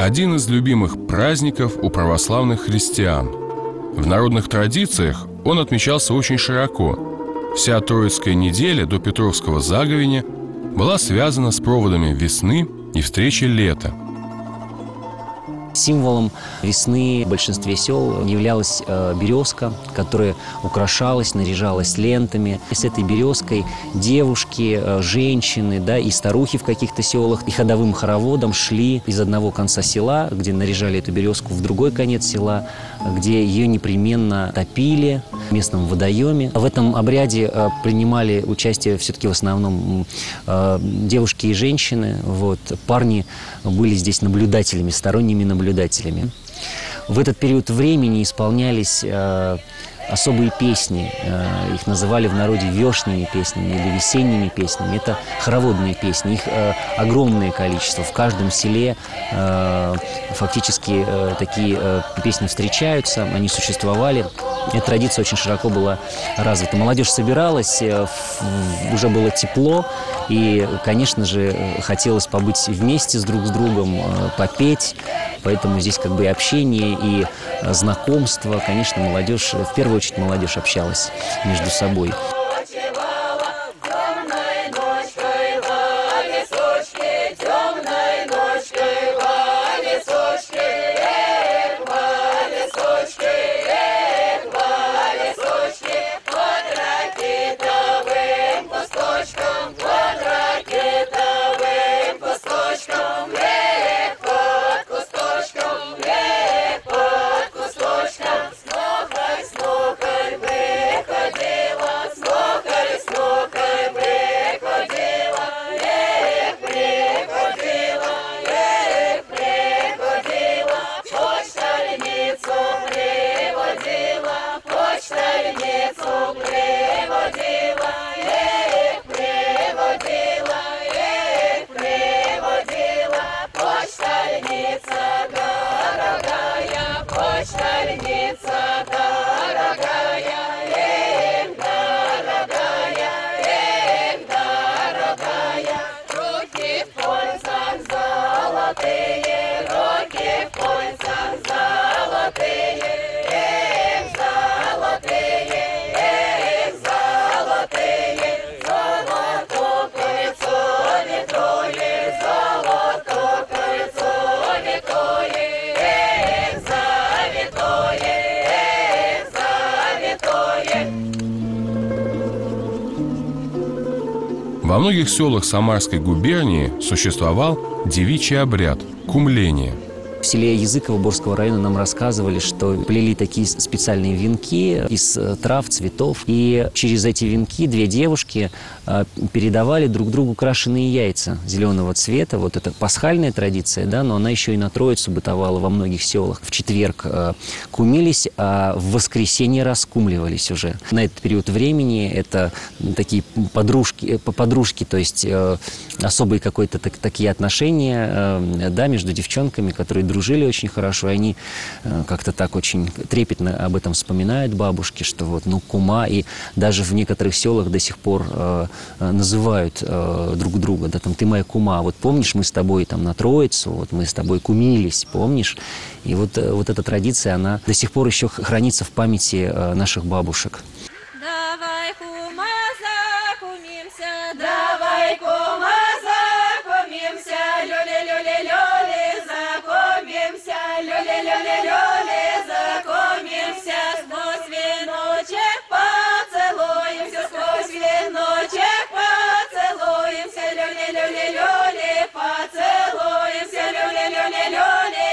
один из любимых праздников у православных христиан. В народных традициях он отмечался очень широко. Вся Троицкая неделя до Петровского заговения была связана с проводами весны и встречей лета. Символом весны в большинстве сел являлась березка, которая украшалась, наряжалась лентами. С этой березкой девушки, женщины, да, и старухи в каких-то селах и ходовым хороводом шли из одного конца села, где наряжали эту березку, в другой конец села, где ее непременно топили в местном водоеме. В этом обряде принимали участие все-таки в основном девушки и женщины. Вот. Парни были здесь наблюдателями, сторонними наблюдателями. В этот период времени исполнялись особые песни. Их называли в народе вешними песнями или весенними песнями. Это хороводные песни. Их огромное количество. В каждом селе фактически такие песни встречаются, они существовали. Эта традиция очень широко была развита. Молодежь собиралась, уже было тепло, и, конечно же, хотелось побыть вместе друг с другом, попеть. Поэтому здесь как бы и общение, и знакомство. Конечно, молодежь, в первую очередь молодежь общалась между собой. Во многих селах Самарской губернии существовал девичий обряд – кумление. В селе Языково Борского района нам рассказывали, что плели такие специальные венки из трав, цветов. И через эти венки две девушки передавали друг другу крашеные яйца зеленого цвета. Вот это пасхальная традиция, да, но она еще и на Троицу бытовала во многих селах. В четверг кумились, а в воскресенье раскумливались уже. На этот период времени это такие подружки, то есть особые какие-то такие отношения, да, между девчонками, которые дружили очень хорошо, и они как-то так очень трепетно об этом вспоминают бабушки, что вот, ну, кума, и даже в некоторых селах до сих пор называют друг друга, да, там, ты моя кума, вот помнишь, мы с тобой там на Троицу, вот мы с тобой кумились, помнишь? И вот эта традиция, она до сих пор еще хранится в памяти наших бабушек. Давай, кума, закумимся, давай, кума, закумимся, люли-люли-люли, закумимся, люли-люли-люли, закумимся, сквозь веночек поцелуемся, сквозь веночек поцелуемся, люли-люли-люли, поцелуемся, люли-люли-люли,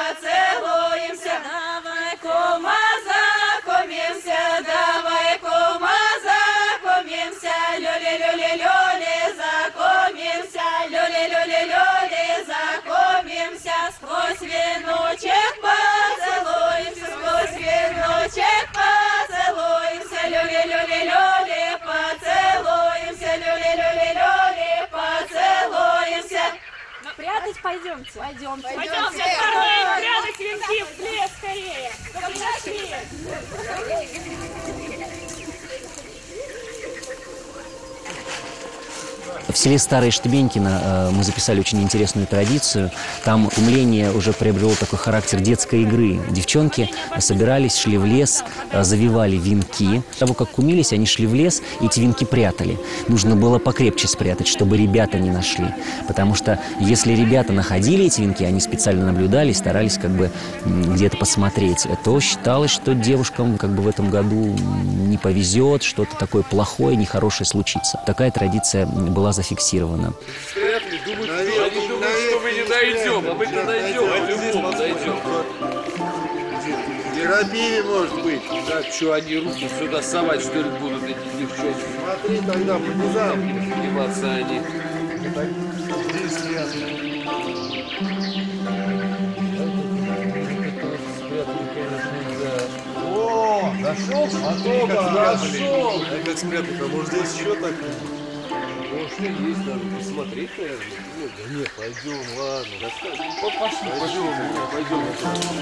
поцелуемся, давай, кума, закумимся, давай, кума, закумимся, люли-люли-люли, закумимся, люли-люли-люли, закумимся, сквозь веночек поцелуемся, сквозь веночек поцелуемся, люли-люли-люли, поцелуемся, люли-люли-люли, поцелуемся. Прятать пойдемте. Пойдемте. Пойдемте, прятать венки в лес скорее. В селе Старое Штебенькино мы записали очень интересную традицию. Там кумление уже приобрело такой характер детской игры. Девчонки собирались, шли в лес, завивали венки. После того, как кумились, они шли в лес и эти венки прятали. Нужно было покрепче спрятать, чтобы ребята не нашли. Потому что если ребята находили эти венки, они специально наблюдали, старались как бы где-то посмотреть, то считалось, что девушкам как бы в этом году не повезет, что-то такое плохое, нехорошее случится. Такая традиция была зафиксирована. Они думают, что мы не дойдем, а мы-то дойдем, по-любому дойдем. И рабили, может быть. Так, что они руки сюда совать, что ли, будут эти девчонки? Смотри, тогда по низам. Подниматься они. Здесь ясно. О, нашел? Нашел! А как спрятать? А может здесь еще так? Может, и есть, надо посмотреть, наверное. Да нет, пойдем, ладно. Пойдем.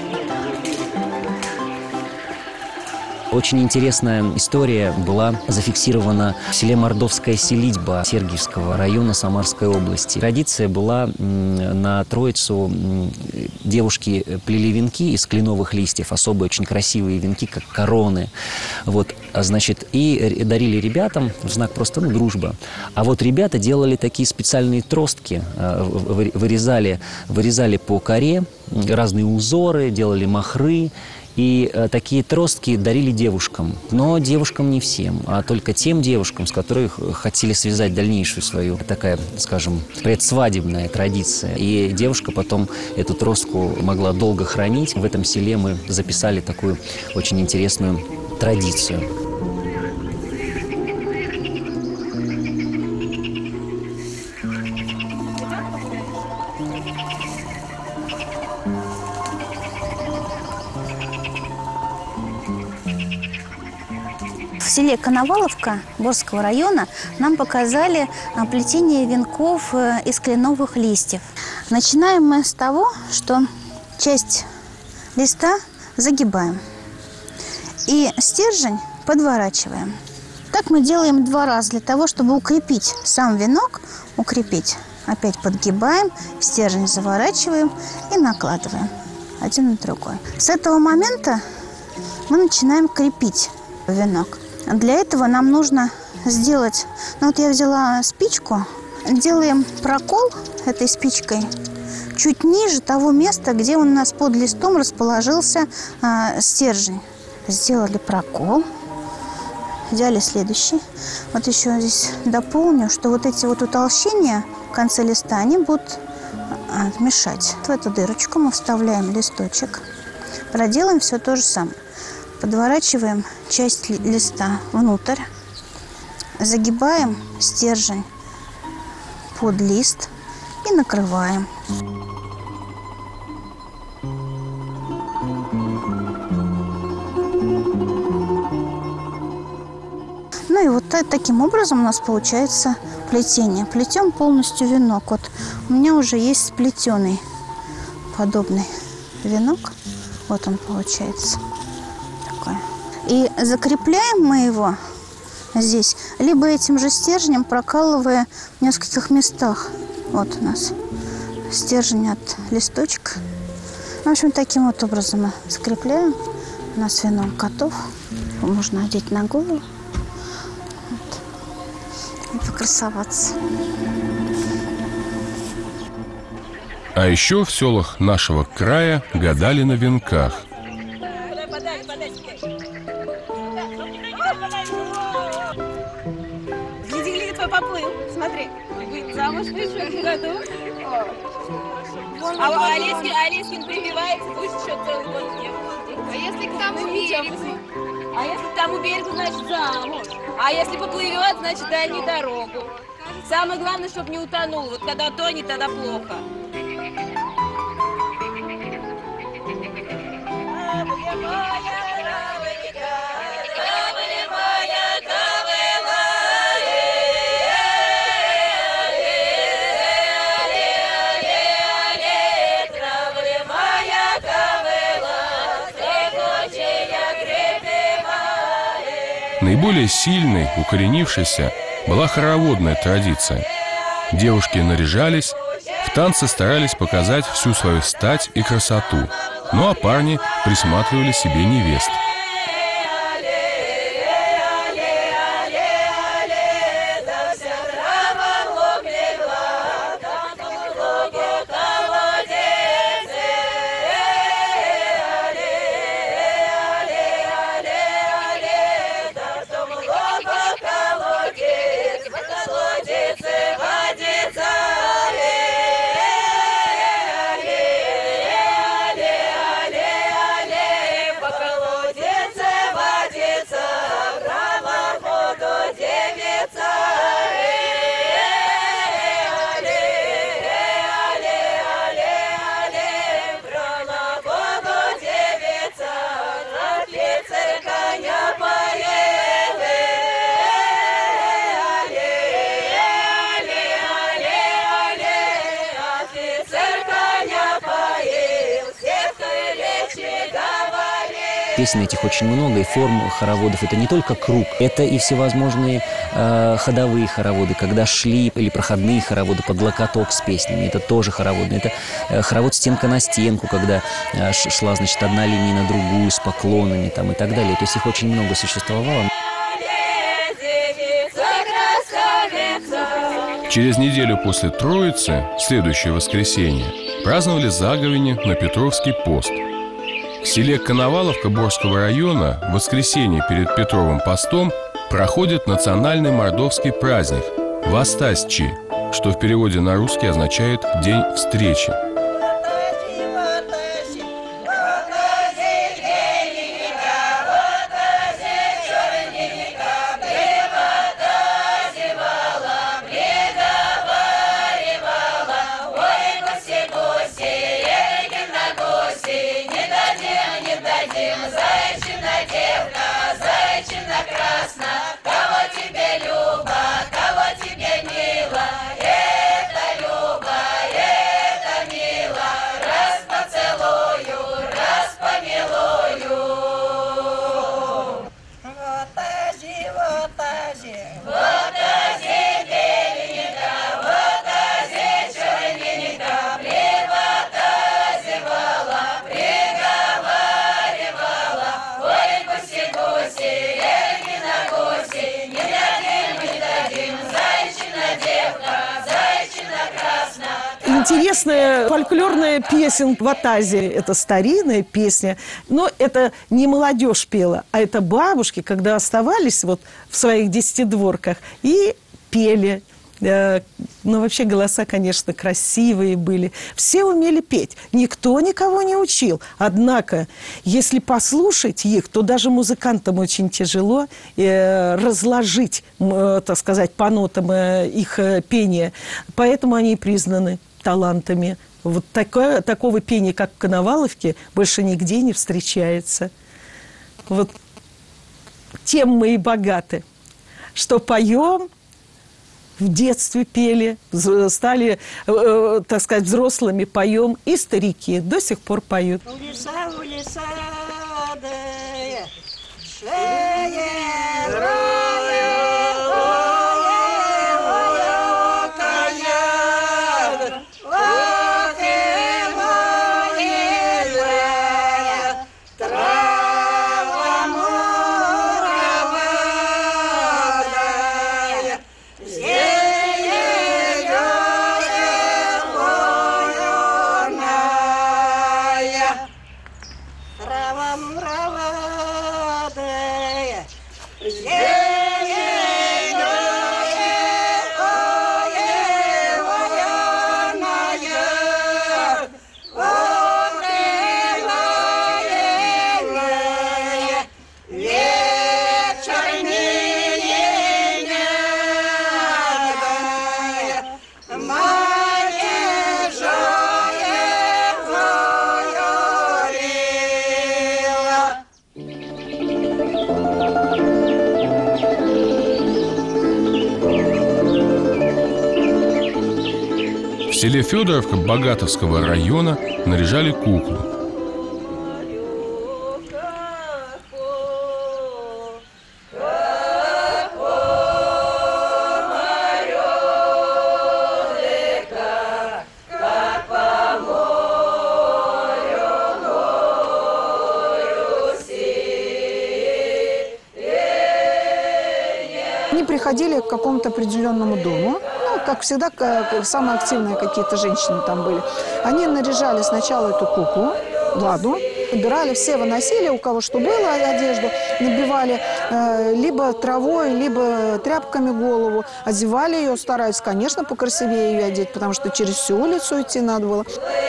Очень интересная история была зафиксирована в селе Мордовская Селитьба Сергиевского района Самарской области. Традиция была на Троицу, девушки плели венки из кленовых листьев, особые очень красивые венки, как короны. Вот, значит, и дарили ребятам в знак просто дружбы. А вот ребята делали такие специальные тростки, вырезали по коре разные узоры, делали махры. И такие тростки дарили девушкам. Но девушкам не всем, а только тем девушкам, с которых хотели связать дальнейшую свою, такая, скажем, предсвадебная традиция. И девушка потом эту тростку могла долго хранить. В этом селе мы записали такую очень интересную традицию. В селе Коноваловка Борского района нам показали плетение венков из кленовых листьев. Начинаем мы с того, что часть листа загибаем и стержень подворачиваем. Так мы делаем 2 раза для того, чтобы укрепить сам венок, Опять подгибаем, стержень заворачиваем и накладываем один на другой. С этого момента мы начинаем крепить венок. Для этого нам нужно сделать, вот я взяла спичку, делаем прокол этой спичкой чуть ниже того места, где у нас под листом расположился стержень. Сделали прокол, взяли следующий. Вот еще здесь дополню, что вот эти вот утолщения в конце листа, они будут мешать. В эту дырочку мы вставляем листочек, проделаем все то же самое. Подворачиваем часть листа внутрь, загибаем стержень под лист и накрываем. Ну и вот таким образом у нас получается плетение. Плетем полностью венок. Вот у меня уже есть сплетенный подобный венок. Вот он получается. И закрепляем мы его здесь, либо этим же стержнем, прокалывая в нескольких местах. Вот у нас стержень от листочка. В общем, таким вот образом мы закрепляем. У нас венок готов. Его можно одеть на голову и покрасоваться. А еще в селах нашего края гадали на венках. Поплыл, смотри. Замуж вышел в этом году. А Олескин прививается, пусть еще целый год не было. А если к тому берегу? А если к тому берегу, значит замуж. А если поплывет, значит дальнюю дорогу. Самое главное, чтобы не утонул. Вот когда тонет, тогда плохо. Наиболее сильной, укоренившейся была хороводная традиция. Девушки наряжались, в танце старались показать всю свою стать и красоту. Ну а парни присматривали себе невест. Песен этих очень много, и форм хороводов это не только круг, это и всевозможные ходовые хороводы, когда шли, или проходные хороводы под локоток с песнями, это тоже хороводные. Это хоровод стенка на стенку, когда шла, значит, одна линия на другую с поклонами там, и так далее. То есть их очень много существовало. Через неделю после Троицы, следующее воскресенье, праздновали заговение на Петровский пост. В селе Коноваловка Борского района в воскресенье перед Петровым постом проходит национальный мордовский праздник Вастасчи, что в переводе на русский означает «день встречи». Интересная фольклорная песенка «Ватази». Это старинная песня, но это не молодежь пела, а это бабушки, когда оставались вот в своих десятидворках и пели. Ну, вообще голоса, конечно, красивые были. Все умели петь. Никто никого не учил. Однако, если послушать их, то даже музыкантам очень тяжело разложить, так сказать, по нотам их пение. Поэтому они и признаны талантами. Вот такого пения, как в Коноваловке, больше нигде не встречается. Вот тем мы и богаты, что поем, в детстве пели, стали, так сказать, взрослыми, поем, и старики до сих пор поют. У леса, да, В селе Федоровка Богатовского района наряжали куклу. они приходили к какому-то определенному дому. Ну, как всегда, самые активные какие-то женщины там были. Они наряжали сначала эту куклу, Ладу, убирали, все выносили, у кого что было, одежду, набивали либо травой, либо тряпками голову, одевали ее, старались, конечно, покрасивее ее одеть, потому что через всю улицу идти надо было.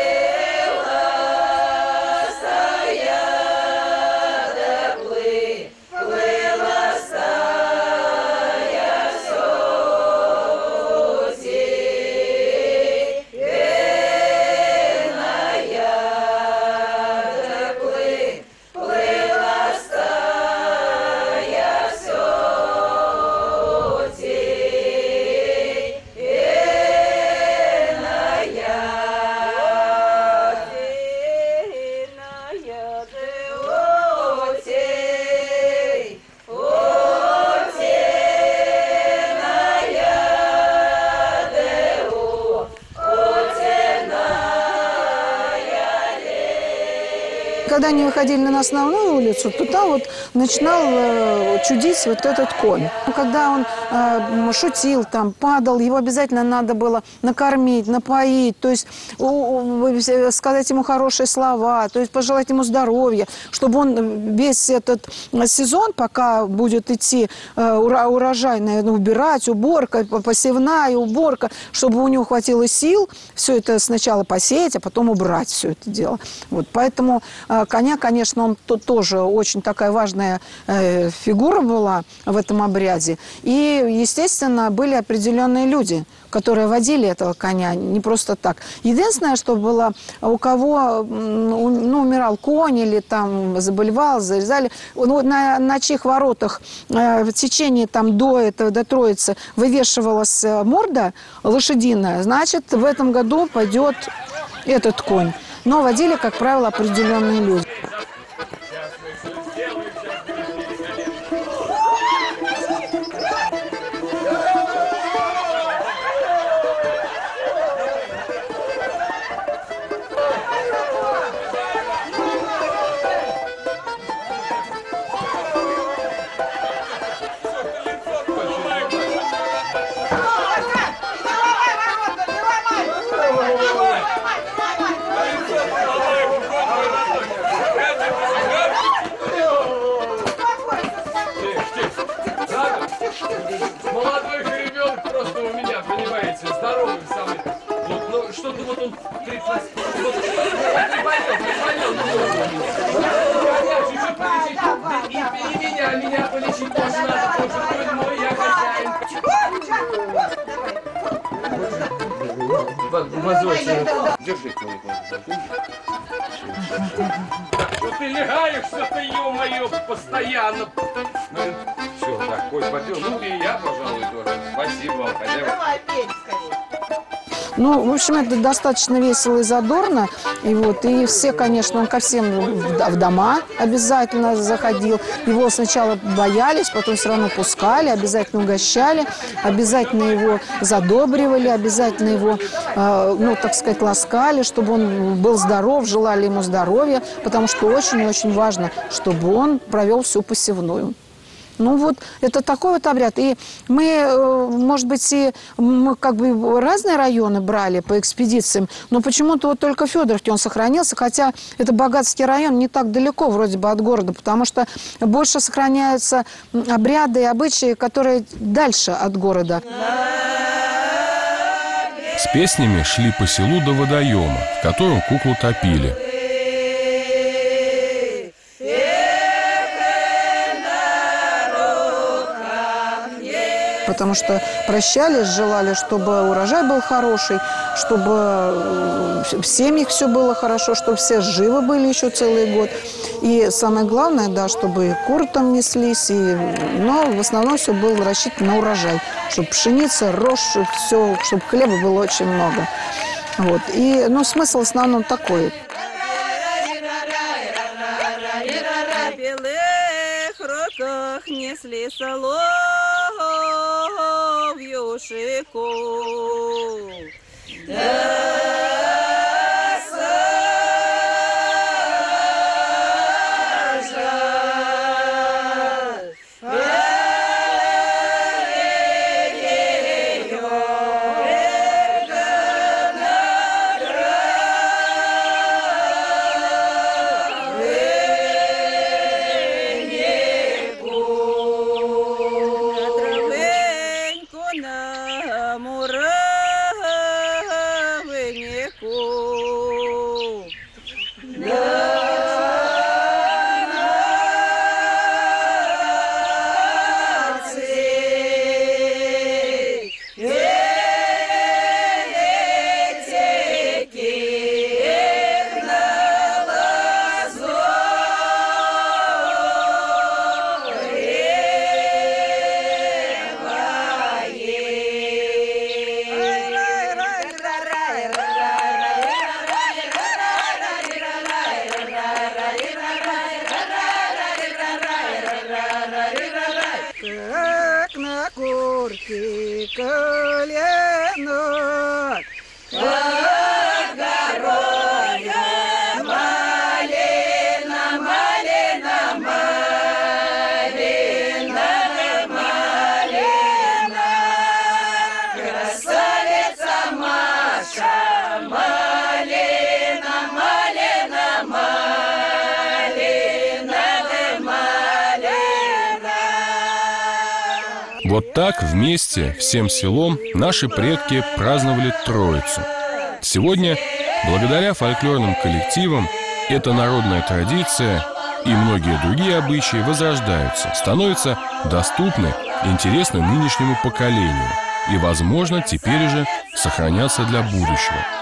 Когда они выходили на основную улицу, то там вот начинал чудить вот этот конь. Когда он шутил, там, падал, его обязательно надо было накормить, напоить, то есть сказать ему хорошие слова, то есть пожелать ему здоровья, чтобы он весь этот сезон, пока будет идти урожайная, убирать, уборка, посевная уборка, чтобы у него хватило сил все это сначала посеять, а потом убрать все это дело. Вот, поэтому коня, конечно, он тоже очень такая важная фигура была в этом обряде. И, естественно, были определенные люди, которые водили этого коня не просто так. Единственное, что было, у кого умирал конь или там заболевал, зарезали, на чьих воротах в течение там, до Троицы вывешивалась морда лошадиная, значит, в этом году пойдет этот конь. Но водили, как правило, определенные люди. Молодой ребенок просто у меня, понимаете, здоровый самый. Вот, ну, что-то вот он... Вот, не болел, чуть-чуть полечить. И меня полечить тоже надо, тоже конь мой, я хозяин. Держи, вот ты легаешься ты, ё-моё, постоянно. Все, так, Коль попил. Ну и я, пожалуй, тоже. Спасибо вам, хозяева. Ну, в общем, это достаточно весело и задорно. И все, конечно, он ко всем в дома обязательно заходил. Его сначала боялись, потом все равно пускали, обязательно угощали, обязательно его задобривали, обязательно его, так сказать, ласкали, чтобы он был здоров, желали ему здоровья, потому что очень-очень важно, чтобы он провел всю посевную. Ну вот, это такой вот обряд. И мы, может быть, мы как бы разные районы брали по экспедициям, но почему-то вот только в Федоровке он сохранился, хотя это Богатский район не так далеко вроде бы от города, потому что больше сохраняются обряды и обычаи, которые дальше от города. С песнями шли по селу до водоема, в котором куклу топили. Потому что прощались, желали, чтобы урожай был хороший, чтобы в семьях все было хорошо, чтобы все живы были еще целый год. И самое главное, да, чтобы и куры там неслись, но в основном все было рассчитано на урожай, чтобы пшеница, рожь, все, чтобы хлеба было очень много. Вот. И, смысл в основном такой. В белых руках несли соловьюшику. горький коленок. Вот так вместе, всем селом, наши предки праздновали Троицу. Сегодня, благодаря фольклорным коллективам, эта народная традиция и многие другие обычаи возрождаются, становятся доступны, интересны нынешнему поколению и, возможно, теперь уже сохранятся для будущего.